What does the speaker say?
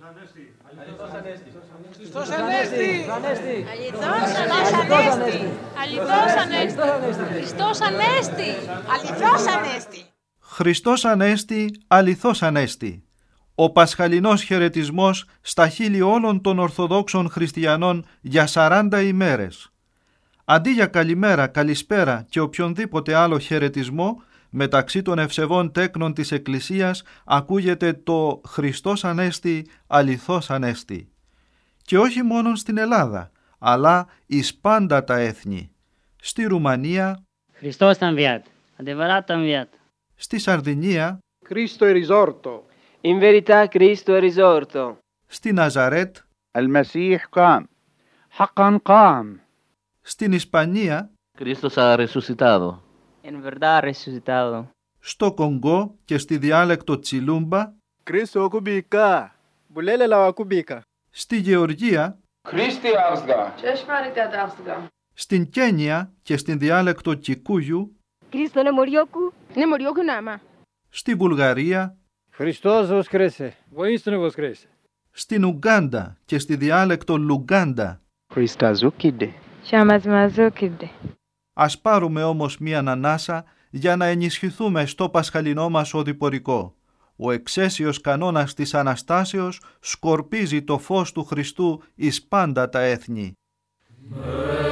Χριστός Ανέστη! Χριστός Ανέστη, αληθώς Ανέστη. Ο πασχαλινός χαιρετισμός στα χείλη όλων των Ορθοδόξων Χριστιανών για 40 ημέρες. Αντί για καλημέρα, καλησπέρα και οποιονδήποτε άλλο χαιρετισμό, μεταξύ των ευσεβών τέκνων της Εκκλησίας ακούγεται το Χριστός Ανέστη, αληθώς Ανέστη. Και όχι μόνο στην Ελλάδα, αλλά εις πάντα τα έθνη. Στη Ρουμανία, Χριστός Ανviat, adevărat Anviat. στη Σαρδινία, Cristo è risorto. In verità Cristo è risorto. στη Ναζαρέτ, المسيح قام. حقا قام. στην Ισπανία, Cristos ha resucitado. En verdad ha resucitado. στο Κονγκό και στη διάλεκτο Τσιλούμπα, Cristo kubika. Bulele la kubika. στη Γεωργία, Christi avsga. στην Κένια και στην διάλεκτο Κικούγιου, Cristo ne morioku. Ne morioku nama. στη Βουλγαρία, Χριστός воскресе. Воистину воскресе. στην Ουγκάντα και στη διάλεκτο Λουγκάντα. Χρισταζούκιντε. Σαμασμαζούκιντε. Ας πάρουμε όμως μία ανάσα για να ενισχυθούμε στο πασχαλινό μας οδηπορικό. Ο εξαίσιος κανόνας της Αναστάσεως σκορπίζει το φως του Χριστού εις πάντα τα έθνη.